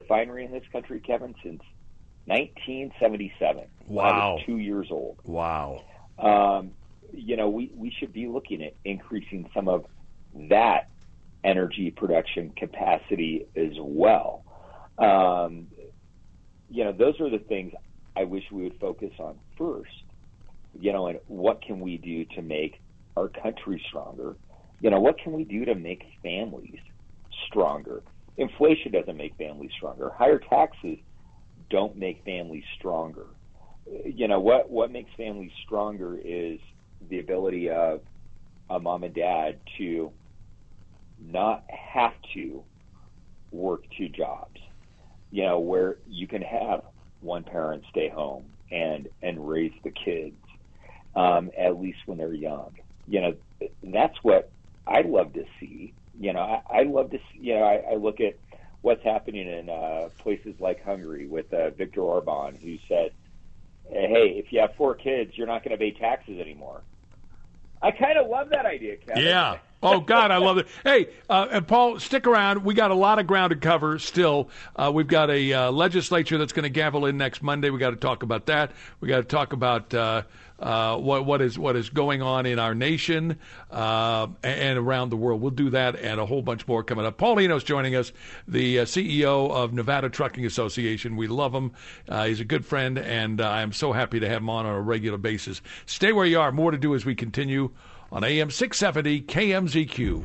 refinery in this country, Kevin, since 1977. Wow. I was 2 years old. Wow. We should be looking at increasing some of that energy production capacity as well. Those are the things I wish we would focus on first. And what can we do to make our country stronger? What can we do to make families stronger? Inflation doesn't make families stronger. Higher taxes don't make families stronger. What makes families stronger is the ability of a mom and dad to not have to work two jobs, where you can have one parent stay home and raise the kids, at least when they're young. That's what I love to see. I love to see, I look at what's happening in places like Hungary with Viktor Orban, who said, hey, if you have 4 kids, you're not going to pay taxes anymore. I kind of love that idea, Kevin. Yeah. Oh, God, I love it. Hey, and Paul, stick around. We got a lot of ground to cover still. We've got a legislature that's going to gavel in next Monday. We got to talk about that. We got to talk about what is going on in our nation and around the world. We'll do that and a whole bunch more coming up. Paul Eno's joining us, the CEO of Nevada Trucking Association. We love him. He's a good friend, and I'm so happy to have him on a regular basis. Stay where you are. More to do as we continue on AM 670 KMZQ.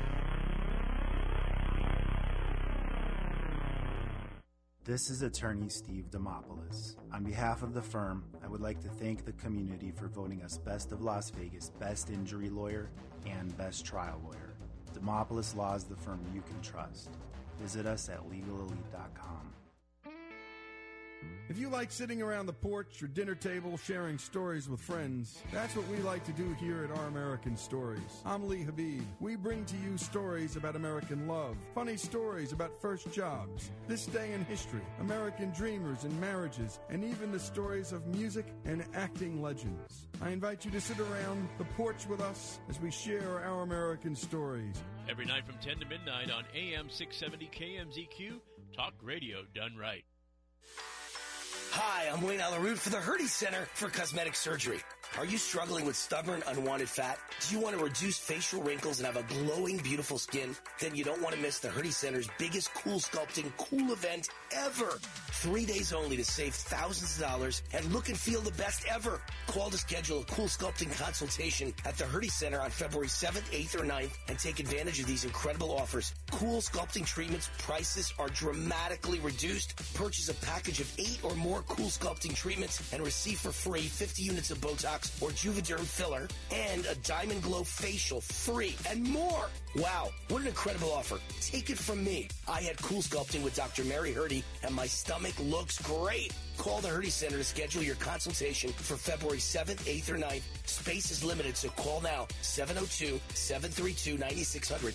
This is attorney Steve Demopoulos. On behalf of the firm, I would like to thank the community for voting us Best of Las Vegas, Best Injury Lawyer, and Best Trial Lawyer. Demopoulos Law is the firm you can trust. Visit us at legalelite.com. If you like sitting around the porch or dinner table sharing stories with friends, that's what we like to do here at Our American Stories. I'm Lee Habib. We bring to you stories about American love, funny stories about first jobs, this day in history, American dreamers and marriages, and even the stories of music and acting legends. I invite you to sit around the porch with us as we share Our American Stories. Every night from 10 to midnight on AM 670 KMZQ, talk radio done right. Hi, I'm Wayne Alaroot for the Hertie Center for Cosmetic Surgery. Are you struggling with stubborn, unwanted fat? Do you want to reduce facial wrinkles and have a glowing, beautiful skin? Then you don't want to miss the Hertie Center's biggest cool sculpting cool event ever. 3 days only to save thousands of dollars and look and feel the best ever. Call to schedule a cool sculpting consultation at the Hertie Center on February 7th, 8th, or 9th and take advantage of these incredible offers. Cool sculpting treatments prices are dramatically reduced. Purchase a package of 8 or more cool sculpting treatments and receive for free 50 units of Botox or Juvederm filler and a Diamond Glow facial free and more. Wow, what an incredible offer. Take it from me. I had cool sculpting with Dr. Mary Hertie and my stomach looks great. Call the Hertie Center to schedule your consultation for February 7th, 8th, or 9th. Space is limited, so call now. 702-732-9600,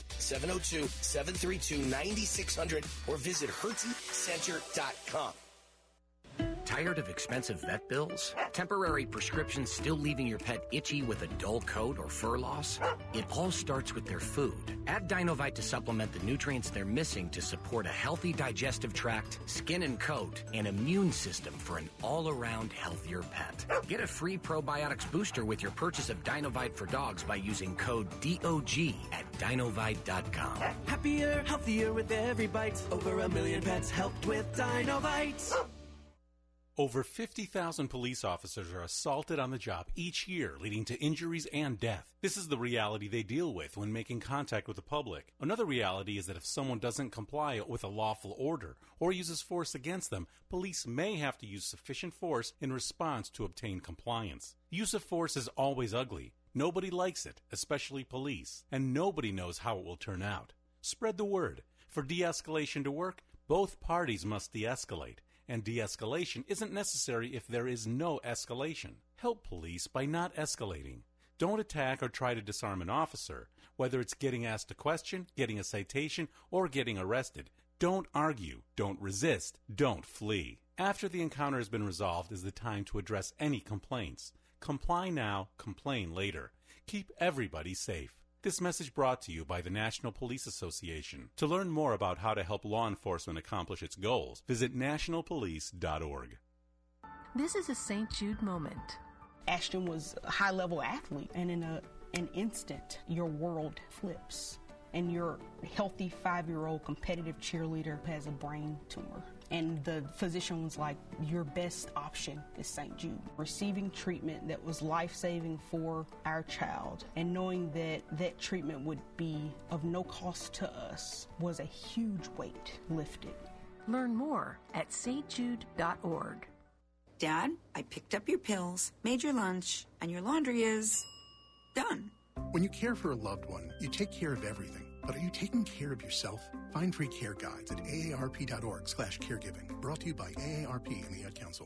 702-732-9600, or visit HertieCenter.com. Tired of expensive vet bills? Temporary prescriptions still leaving your pet itchy with a dull coat or fur loss? It all starts with their food. Add Dinovite to supplement the nutrients they're missing to support a healthy digestive tract, skin and coat, and immune system for an all-around healthier pet. Get a free probiotics booster with your purchase of Dinovite for dogs by using code DOG at Dinovite.com. Happier, healthier with every bite. Over 1 million pets helped with Dinovite. Over 50,000 police officers are assaulted on the job each year, leading to injuries and death. This is the reality they deal with when making contact with the public. Another reality is that if someone doesn't comply with a lawful order or uses force against them, police may have to use sufficient force in response to obtain compliance. Use of force is always ugly. Nobody likes it, especially police, and nobody knows how it will turn out. Spread the word. For de-escalation to work, both parties must de-escalate. And de-escalation isn't necessary if there is no escalation. Help police by not escalating. Don't attack or try to disarm an officer, whether it's getting asked a question, getting a citation, or getting arrested. Don't argue, don't resist, don't flee. After the encounter has been resolved is the time to address any complaints. Comply now, complain later. Keep everybody safe. This message brought to you by the National Police Association. To learn more about how to help law enforcement accomplish its goals, visit nationalpolice.org. This is a St. Jude moment. Ashton was a high-level athlete, and in an instant, your world flips. And your healthy 5-year-old competitive cheerleader has a brain tumor. And the physician was like, your best option is St. Jude. Receiving treatment that was life-saving for our child and knowing that that treatment would be of no cost to us was a huge weight lifted. Learn more at stjude.org. Dad, I picked up your pills, made your lunch, and your laundry is done. When you care for a loved one, you take care of everything. But are you taking care of yourself? Find free care guides at aarp.org/caregiving. Brought to you by AARP and the Ad Council.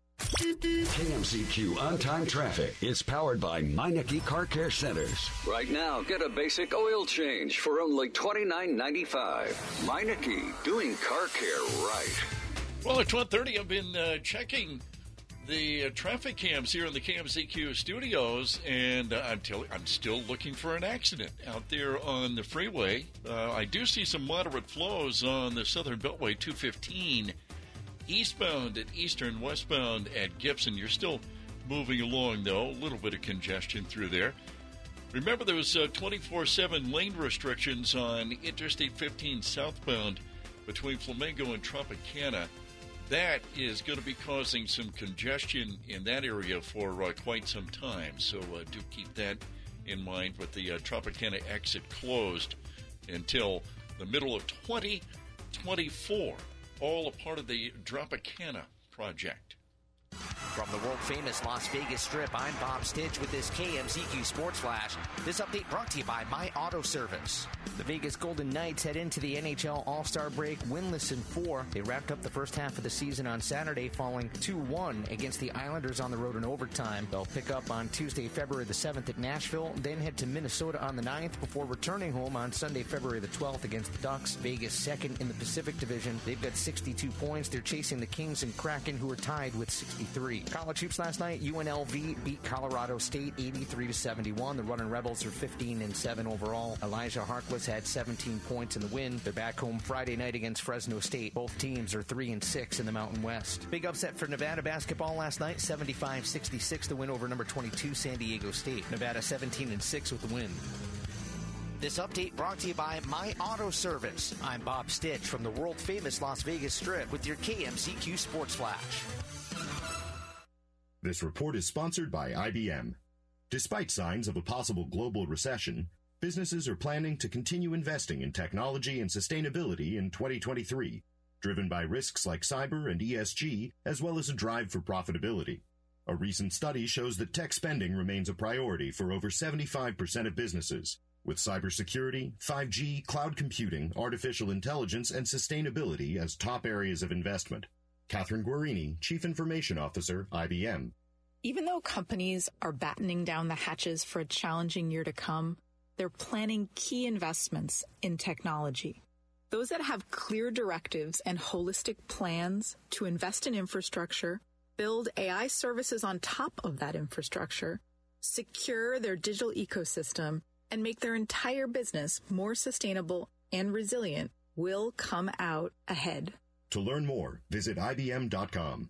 KMZQ On-Time Traffic is powered by Meineke Car Care Centers. Right now, get a basic oil change for only $29.95. Meineke, doing car care right. Well, at 12:30, I've been checking the traffic cams here in the KMZQ studios, and I'm still looking for an accident out there on the freeway. I do see some moderate flows on the Southern Beltway 215 eastbound at Eastern, westbound at Gibson. You're still moving along, though. A little bit of congestion through there. Remember, there was 24/7 lane restrictions on Interstate 15 southbound between Flamingo and Tropicana. That is going to be causing some congestion in that area for quite some time. So do keep that in mind with the Tropicana exit closed until the middle of 2024. All a part of the Tropicana project. From the world-famous Las Vegas Strip, I'm Bob Stitch with this KMZQ Sports Flash. This update brought to you by My Auto Service. The Vegas Golden Knights head into the NHL All-Star break winless in 4. They wrapped up the first half of the season on Saturday, falling 2-1 against the Islanders on the road in overtime. They'll pick up on Tuesday, February the 7th at Nashville, then head to Minnesota on the 9th before returning home on Sunday, February the 12th against the Ducks. Vegas second in the Pacific Division. They've got 62 points. They're chasing the Kings and Kraken, who are tied with 63. College hoops last night, UNLV beat Colorado State 83-71. The Runnin' Rebels are 15-7 overall. Elijah Harkless had 17 points in the win. They're back home Friday night against Fresno State. Both teams are 3-6 in the Mountain West. Big upset for Nevada basketball last night, 75-66, the win over number 22 San Diego State. Nevada 17-6 with the win. This update brought to you by My Auto Service. I'm Bob Stitch from the world-famous Las Vegas Strip with your KMZQ Sports Flash. This report is sponsored by IBM. Despite signs of a possible global recession, businesses are planning to continue investing in technology and sustainability in 2023, driven by risks like cyber and ESG, as well as a drive for profitability. A recent study shows that tech spending remains a priority for over 75% of businesses, with cybersecurity, 5G, cloud computing, artificial intelligence, and sustainability as top areas of investment. Catherine Guarini, Chief Information Officer, IBM. Even though companies are battening down the hatches for a challenging year to come, they're planning key investments in technology. Those that have clear directives and holistic plans to invest in infrastructure, build AI services on top of that infrastructure, secure their digital ecosystem, and make their entire business more sustainable and resilient will come out ahead. To learn more, visit IBM.com.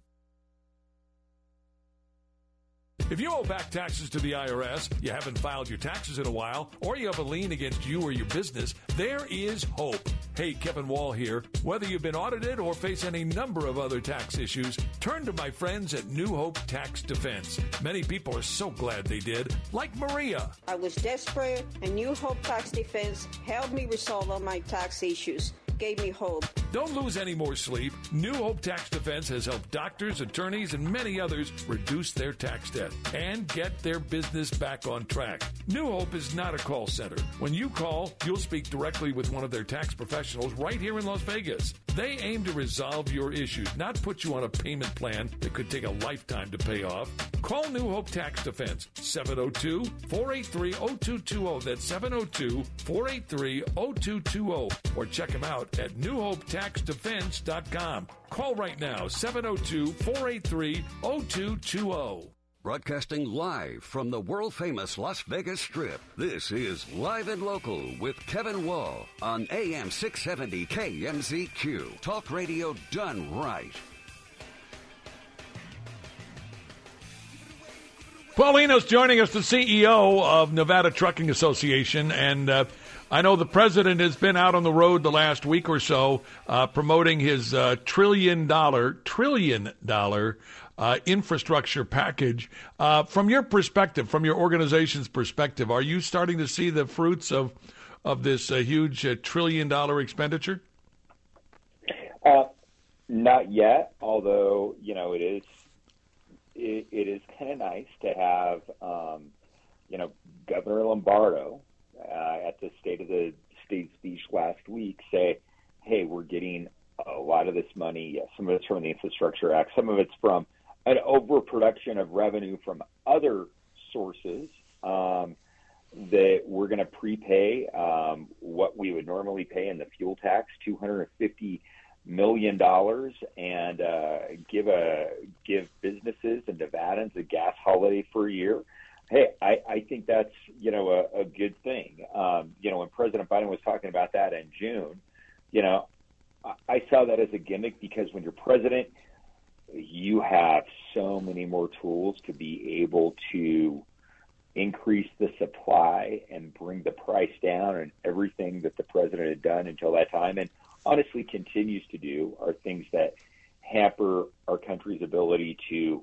If you owe back taxes to the IRS, you haven't filed your taxes in a while, or you have a lien against you or your business, there is hope. Hey, Kevin Wall here. Whether you've been audited or face any number of other tax issues, turn to my friends at New Hope Tax Defense. Many people are so glad they did, like Maria. I was desperate, and New Hope Tax Defense helped me resolve all my tax issues. Gave me hope. Don't lose any more sleep. New Hope Tax Defense has helped doctors, attorneys, and many others reduce their tax debt and get their business back on track. New Hope is not a call center. When you call, you'll speak directly with one of their tax professionals right here in Las Vegas. They aim to resolve your issues, not put you on a payment plan that could take a lifetime to pay off. Call New Hope Tax Defense, 702-483-0220. That's 702-483-0220. Or check them out at newhopetaxdefense.com. Call right now, 702-483-0220. Broadcasting live from the world-famous Las Vegas Strip, this is Live and Local with Kevin Wall on AM 670 KMZQ. Talk radio done right. Paulino's joining us, the CEO of Nevada Trucking Association, and I know the president has been out on the road the last week or so promoting his $1 trillion infrastructure package. From your perspective, from your organization's perspective, are you starting to see the fruits of this huge $1 trillion expenditure? Not yet, although, it is kind of nice to have, Governor Lombardo at the State of the State speech last week say, hey, we're getting a lot of this money. Yes, some of it's from the Infrastructure Act. Some of it's from an overproduction of revenue from other sources that we're going to prepay what we would normally pay in the fuel tax, $250 million, and give businesses and Nevadans a gas holiday for a year. Hey, I think that's, a good thing. When President Biden was talking about that in June, I saw that as a gimmick because when you're president, you have so many more tools to be able to increase the supply and bring the price down, and everything that the president had done until that time and honestly continues to do are things that hamper our country's ability to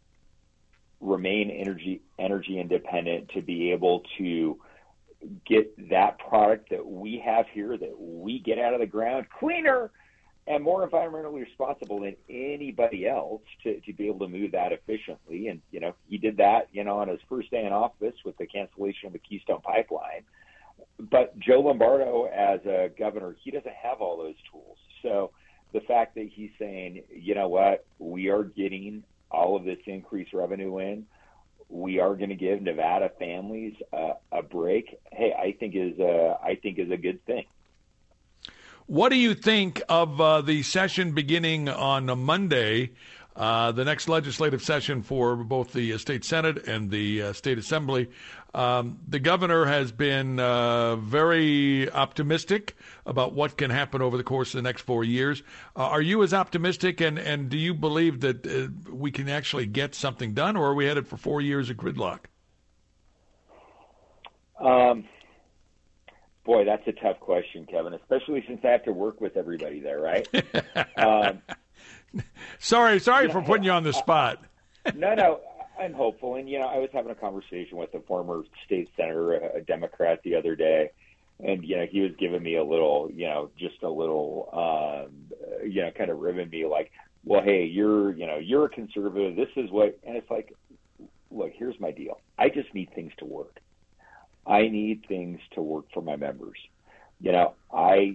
remain energy independent, to be able to get that product that we have here, that we get out of the ground cleaner and more environmentally responsible than anybody else, to be able to move that efficiently. And, he did that, on his first day in office with the cancellation of the Keystone Pipeline. But Joe Lombardo, as a governor, he doesn't have all those tools. So the fact that he's saying, you know what, we are getting all of this increased revenue in, we are going to give Nevada families a break, hey, I think is a good thing. What do you think of the session beginning on a Monday, the next legislative session for both the state Senate and the state Assembly? The governor has been very optimistic about what can happen over the course of the next 4 years. Are you as optimistic, and do you believe that we can actually get something done, or are we headed for 4 years of gridlock? Boy, that's a tough question, Kevin, especially since I have to work with everybody there, right? Sorry for putting you on the spot. No, I'm hopeful. And, I was having a conversation with a former state senator, a Democrat, the other day, and, he was giving me a little, kind of ribbing me like, well, hey, you're a conservative. This is what, and it's like, look, here's my deal. I just need things to work. I need things to work for my members. I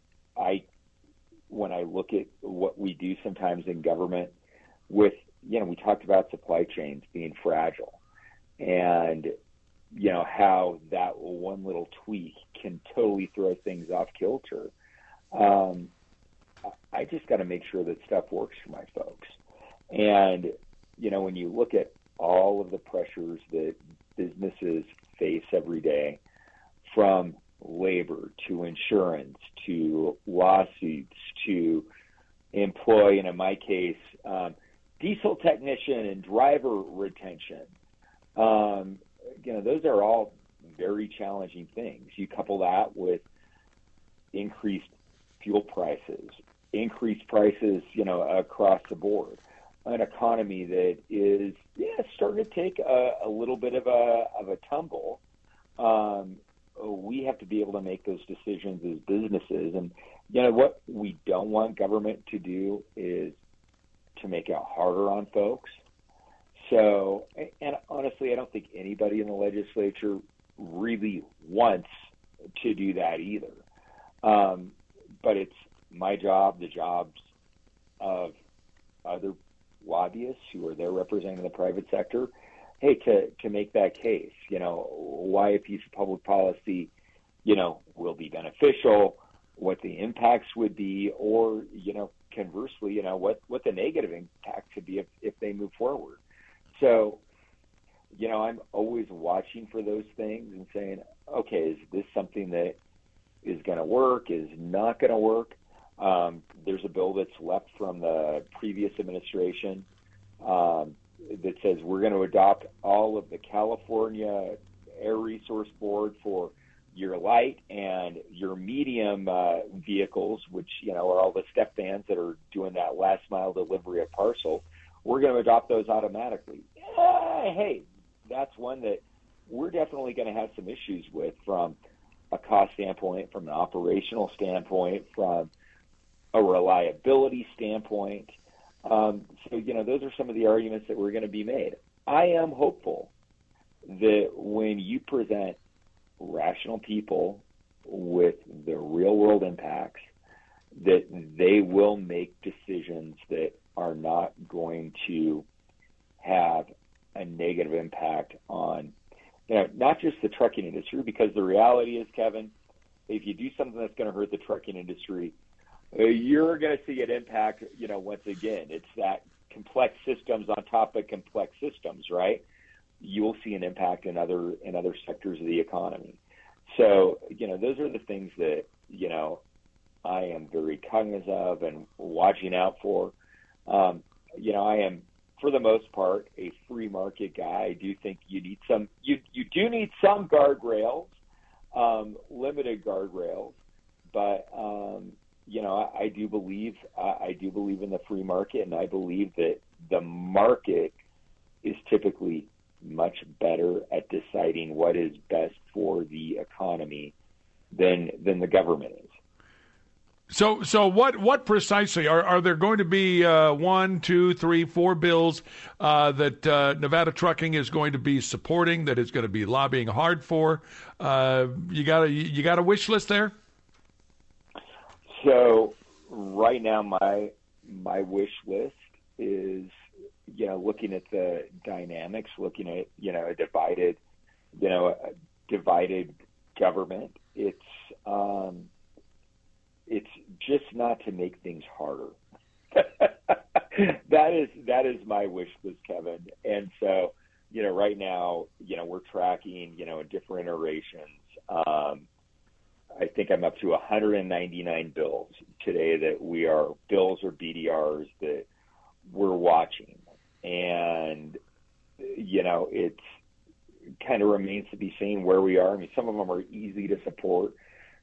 when I look at what we do sometimes in government with, we talked about supply chains being fragile, and, how that one little tweak can totally throw things off kilter. I just got to make sure that stuff works for my folks. And, when you look at all of the pressures that businesses face every day, from labor to insurance to lawsuits to employee, and in my case, diesel technician and driver retention. Those are all very challenging things. You couple that with increased fuel prices, increased prices, across the board, an economy that is starting to take a little bit of a tumble. We have to be able to make those decisions as businesses. And, what we don't want government to do is to make it harder on folks. So, and honestly, I don't think anybody in the legislature really wants to do that either. But it's my job, the jobs of other lobbyists who are there representing the private sector, hey, to make that case, why a piece of public policy, will be beneficial, what the impacts would be, or, conversely, what the negative impact could be if they move forward. So, I'm always watching for those things and saying, okay, is this something that is going to work, is not going to work? There's a bill that's left from the previous administration that says we're going to adopt all of the California Air Resource Board for your light and your medium vehicles, which, are all the step vans that are doing that last mile delivery of parcel. We're going to adopt those automatically. Hey, that's one that we're definitely going to have some issues with from a cost standpoint, from an operational standpoint, from a reliability standpoint. So, those are some of the arguments that were going to be made. I am hopeful that when you present rational people with the real world impacts, that they will make decisions that are not going to have a negative impact on, not just the trucking industry, because the reality is, Kevin, if you do something that's going to hurt the trucking industry, you're going to see an impact, once again. It's that complex systems on top of complex systems, right? You will see an impact in other sectors of the economy. So, those are the things that, I am very cognizant of and watching out for. I am, for the most part, a free market guy. I do think you need some guardrails, limited guardrails, but I do believe in the free market, and I believe that the market is typically much better at deciding what is best for the economy than the government is. So what precisely are there going to be 1, 2, 3, 4 bills that Nevada Trucking is going to be supporting, that is going to be lobbying hard for? You got a wish list there? So right now my wish list is looking at the dynamics, looking at a divided government. It's just not to make things harder. That is my wish list, Kevin. And so, right now, we're tracking, different iterations. I think I'm up to 199 bills today bills or BDRs that we're watching. And, it's kind of remains to be seen where we are. I mean, some of them are easy to support.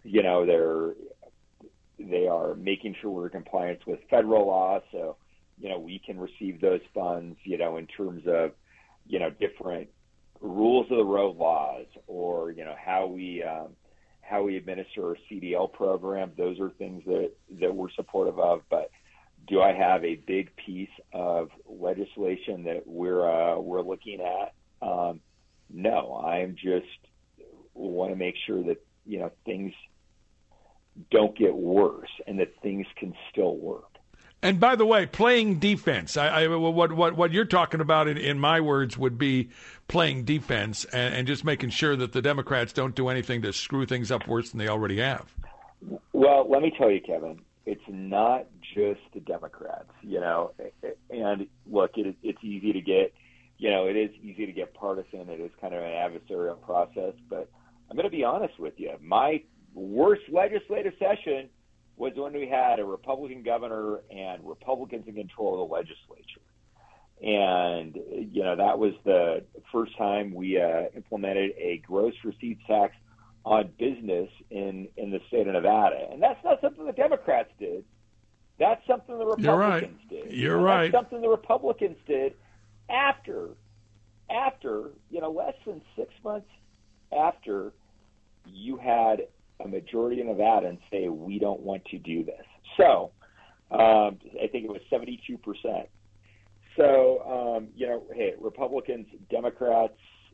They are making sure we're in compliance with federal law, so we can receive those funds, in terms of different rules of the road laws, or how we administer our CDL program. Those are things that we're supportive of. But do I have a big piece of legislation that we're looking at? No, I'm just want to make sure that things don't get worse and that things can still work. And by the way, playing defense. What you're talking about, in my words, would be playing defense and just making sure that the Democrats don't do anything to screw things up worse than they already have. Well, let me tell you, Kevin, it's not just the Democrats, and look, it's easy to get, it is easy to get partisan. It is kind of an adversarial process, but I'm going to be honest with you. My worst legislative session was when we had a Republican governor and Republicans in control of the legislature. And, that was the first time we implemented a gross receipts tax on business in the state of Nevada. And that's not something the Democrats did. That's something the Republicans did. You're right. That's something the Republicans did after, less than 6 months after you had a majority of Nevadans say, we don't want to do this. So I think it was 72%. So, hey, Republicans, Democrats,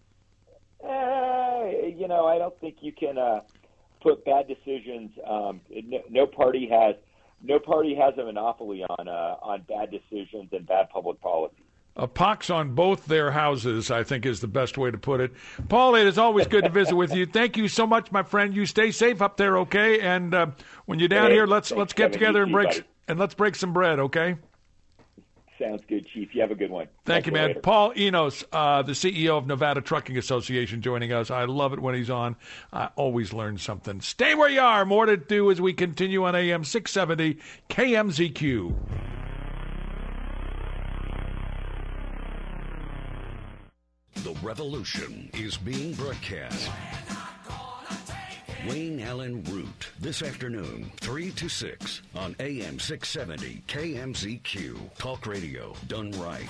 I don't think you can put bad decisions. No party has a monopoly on bad decisions and bad public policy. A pox on both their houses, I think, is the best way to put it. Paul, it is always good to visit with you. Thank you so much, my friend. You stay safe up there, okay? And when you're down here, let's get together and let's break some bread, okay? Sounds good, Chief. You have a good one. Thank you, man. Later. Paul Enos, the CEO of Nevada Trucking Association, joining us. I love it when he's on. I always learn something. Stay where you are. More to do as we continue on AM 670 KMZQ. The revolution is being broadcast. Wayne Allen Root, this afternoon, 3 to 6 on AM 670 KMZQ. Talk radio done right.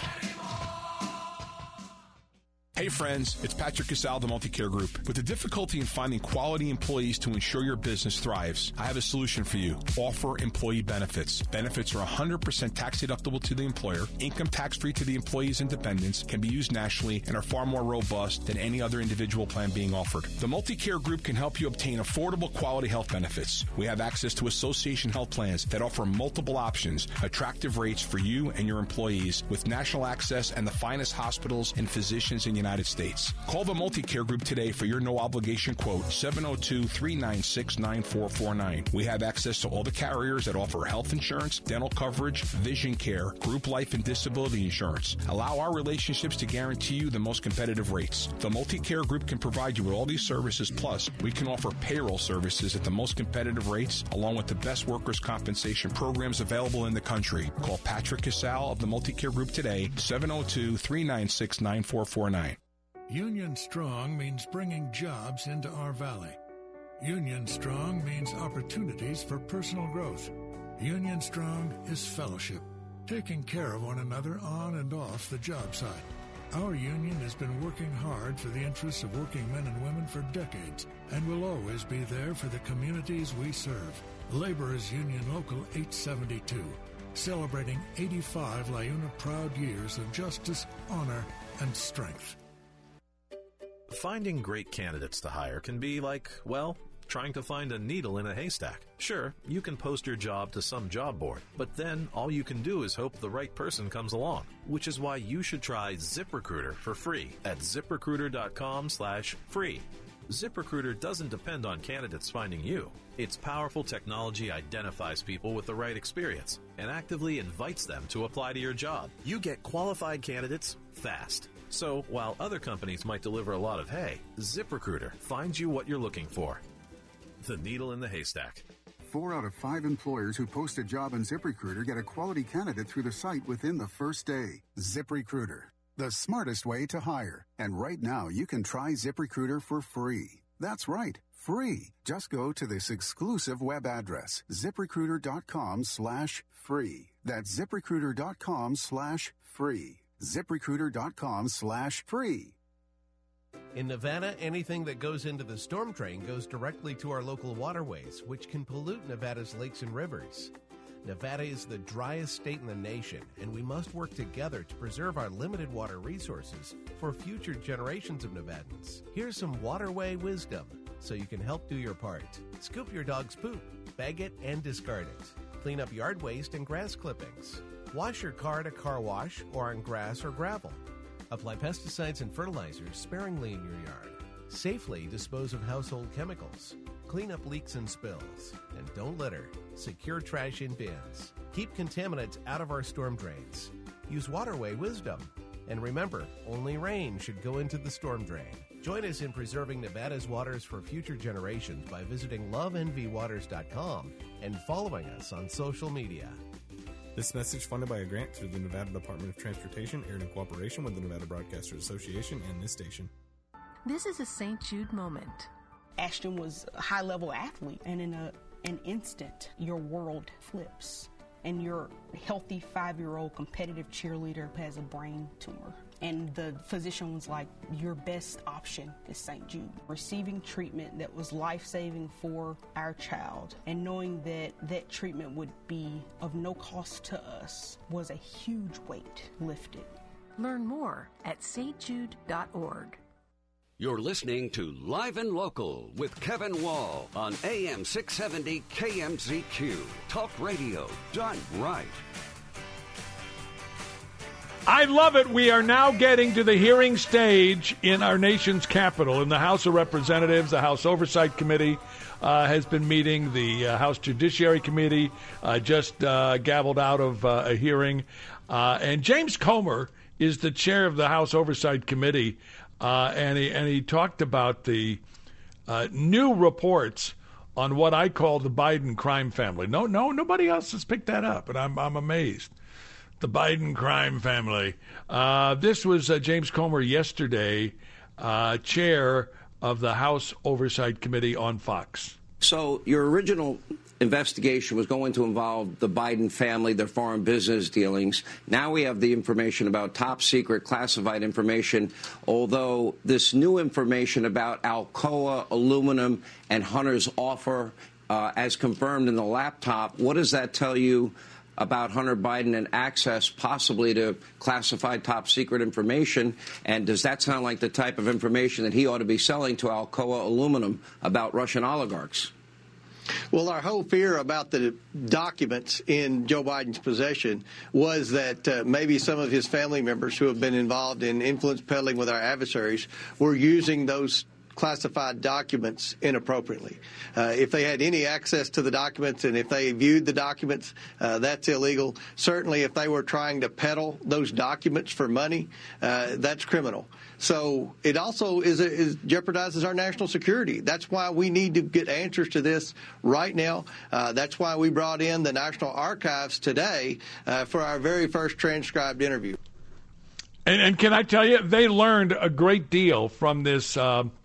Hey friends, it's Patrick Casal, the Multicare Group. With the difficulty in finding quality employees to ensure your business thrives, I have a solution for you. Offer employee benefits. Benefits are 100% tax deductible to the employer, income tax-free to the employees and dependents, can be used nationally, and are far more robust than any other individual plan being offered. The Multicare Group can help you obtain affordable quality health benefits. We have access to association health plans that offer multiple options, attractive rates for you and your employees, with national access and the finest hospitals and physicians in the United States. Call the Multicare Group today for your no-obligation quote, 702-396-9449. We have access to all the carriers that offer health insurance, dental coverage, vision care, group life and disability insurance. Allow our relationships to guarantee you the most competitive rates. The Multicare Group can provide you with all these services, plus we can offer payroll services at the most competitive rates, along with the best workers' compensation programs available in the country. Call Patrick Casal of the Multicare Group today, 702-396-9449. Union Strong means bringing jobs into our valley. Union Strong means opportunities for personal growth. Union Strong is fellowship, taking care of one another on and off the job site. Our union has been working hard for the interests of working men and women for decades and will always be there for the communities we serve. Laborers Union Local 872, celebrating 85 LiUNA proud years of justice, honor, and strength. Finding great candidates to hire can be like, well, trying to find a needle in a haystack. Sure, you can post your job to some job board, but then all you can do is hope the right person comes along, which is why you should try ZipRecruiter for free at ZipRecruiter.com/free. ZipRecruiter doesn't depend on candidates finding you. Its powerful technology identifies people with the right experience and actively invites them to apply to your job. You get qualified candidates fast. So, while other companies might deliver a lot of hay, ZipRecruiter finds you what you're looking for. The needle in the haystack. 4 out of 5 employers who post a job on ZipRecruiter get a quality candidate through the site within the first day. ZipRecruiter, the smartest way to hire. And right now, you can try ZipRecruiter for free. That's right, free. Just go to this exclusive web address, ZipRecruiter.com/free. That's ZipRecruiter.com/free. ZipRecruiter.com/free. In Nevada, anything that goes into the storm drain goes directly to our local waterways, which can pollute Nevada's lakes and rivers. Nevada is the driest state in the nation, and we must work together to preserve our limited water resources for future generations of Nevadans. Here's some waterway wisdom so you can help do your part. Scoop your dog's poop, bag it, and discard it. Clean up yard waste and grass clippings. Wash your car at a car wash or on grass or gravel. Apply pesticides and fertilizers sparingly in your yard. Safely dispose of household chemicals. Clean up leaks and spills. And don't litter. Secure trash in bins. Keep contaminants out of our storm drains. Use waterway wisdom. And remember, only rain should go into the storm drain. Join us in preserving Nevada's waters for future generations by visiting loveenvywaters.com and following us on social media. This message funded by a grant through the Nevada Department of Transportation, aired in cooperation with the Nevada Broadcasters Association and this station. This is a St. Jude moment. Ashton was a high-level athlete, and in an instant, your world flips. And your healthy 5-year-old competitive cheerleader has a brain tumor. And the physician was like, your best option is St. Jude. Receiving treatment that was life-saving for our child and knowing that that treatment would be of no cost to us was a huge weight lifted. Learn more at stjude.org. You're listening to Live and Local with Kevin Wall on AM 670 KMZQ. Talk radio done right. I love it. We are now getting to the hearing stage in our nation's capital. In the House of Representatives, the House Oversight Committee has been meeting. The House Judiciary Committee just gavelled out of a hearing. And James Comer is the chair of the House Oversight Committee, and he talked about the new reports on what I call the Biden crime family. Nobody else has picked that up, and I'm amazed. The Biden crime family. This was James Comer yesterday, chair of the House Oversight Committee on Fox. So your original investigation was going to involve the Biden family, their foreign business dealings. Now we have the information about top secret classified information, although this new information about Alcoa Aluminum and Hunter's offer, as confirmed in the laptop, what does that tell you about Hunter Biden and access possibly to classified top secret information? And does that sound like the type of information that he ought to be selling to Alcoa Aluminum about Russian oligarchs? Well, our whole fear about the documents in Joe Biden's possession was that maybe some of his family members who have been involved in influence peddling with our adversaries were using those classified documents inappropriately. If they had any access to the documents and if they viewed the documents, that's illegal. Certainly, if they were trying to peddle those documents for money, that's criminal. So it also jeopardizes our national security. That's why we need to get answers to this right now. That's why we brought in the National Archives today for our very first transcribed interview. And can I tell you, they learned a great deal from this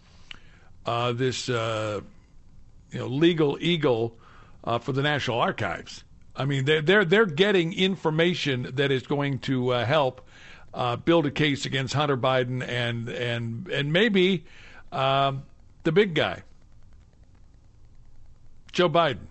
legal eagle for the National Archives. I mean, they're getting information that is going to help build a case against Hunter Biden and maybe the big guy, Joe Biden.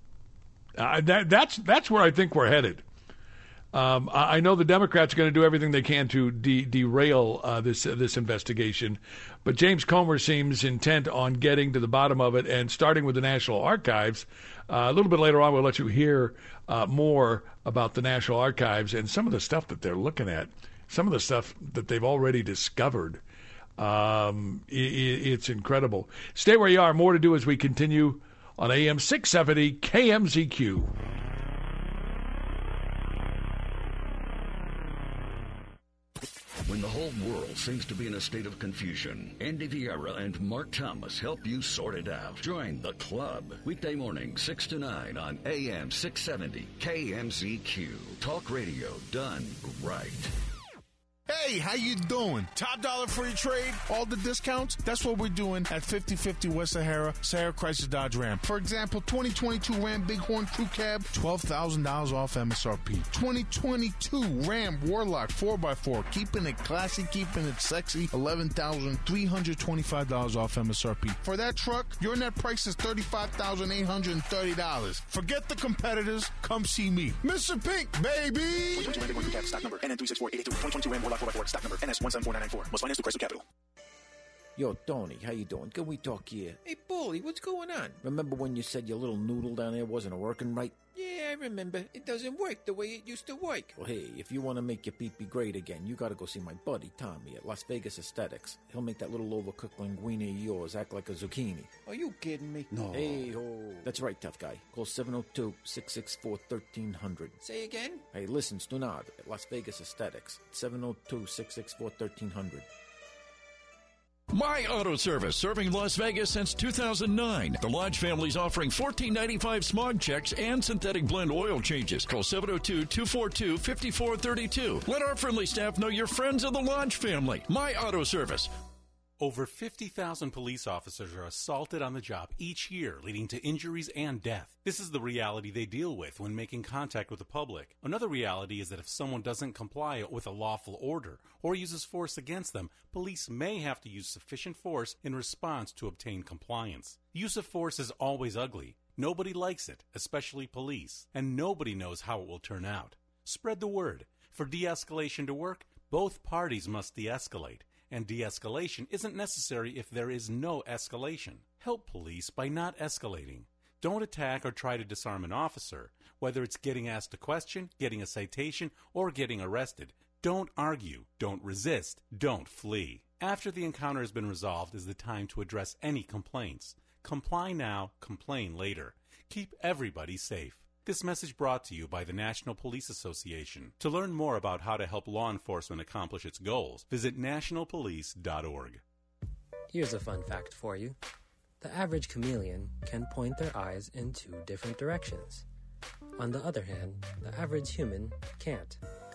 That's where I think we're headed. I know the Democrats are going to do everything they can to derail this investigation, but James Comer seems intent on getting to the bottom of it and starting with the National Archives. A little bit later on, we'll let you hear more about the National Archives and some of the stuff that they're looking at, some of the stuff that they've already discovered. It's incredible. Stay where you are. More to do as we continue on AM 670 KMZQ. When the whole world seems to be in a state of confusion, Andy Vieira and Mark Thomas help you sort it out. Join the club. Weekday morning, 6 to 9 on AM 670 KMZQ. Talk radio done right. Hey, how you doing? Top dollar for your trade? All the discounts? That's what we're doing at 5050 West Sahara Chrysler Dodge Ram. For example, 2022 Ram Bighorn Crew Cab, $12,000 off MSRP. 2022 Ram Warlock 4x4, keeping it classy, keeping it sexy, $11,325 off MSRP. For that truck, your net price is $35,830. Forget the competitors. Come see me. Mr. Pink, baby! 2022 Ram Bighorn Crew Cab, stock number NN364882. 2022 Ram Warlock 4x4, stock number NS17494. Most financed through Chrysler Capital. Yo, Tony, how you doing? Can we talk here? Hey, Paulie, what's going on? Remember when you said your little noodle down there wasn't working right? Yeah, I remember. It doesn't work the way it used to work. Well, hey, if you want to make your pee-pee great again, you got to go see my buddy Tommy at Las Vegas Aesthetics. He'll make that little overcooked linguine of yours act like a zucchini. Are you kidding me? No. Hey-ho. That's right, tough guy. Call 702-664-1300. Say again? Hey, listen, Stunad at Las Vegas Aesthetics. 702-664-1300. My Auto Service, serving Las Vegas since 2009. The Lodge family's offering $14.95 smog checks and synthetic blend oil changes. Call 702-242-5432. Let our friendly staff know you're friends of the Lodge family. My Auto Service. Over 50,000 police officers are assaulted on the job each year, leading to injuries and death. This is the reality they deal with when making contact with the public. Another reality is that if someone doesn't comply with a lawful order or uses force against them, police may have to use sufficient force in response to obtain compliance. Use of force is always ugly. Nobody likes it, especially police, and nobody knows how it will turn out. Spread the word. For de-escalation to work, both parties must de-escalate. And de-escalation isn't necessary if there is no escalation. Help police by not escalating. Don't attack or try to disarm an officer. Whether it's getting asked a question, getting a citation, or getting arrested, Don't argue, don't resist, don't flee. After the encounter has been resolved is the time to address any complaints. Comply now, complain later. Keep everybody safe. This message brought to you by the National Police Association. To learn more about how to help law enforcement accomplish its goals, visit nationalpolice.org. Here's a fun fact for you. The average chameleon can point their eyes in 2 different directions. On the other hand, the average human can't.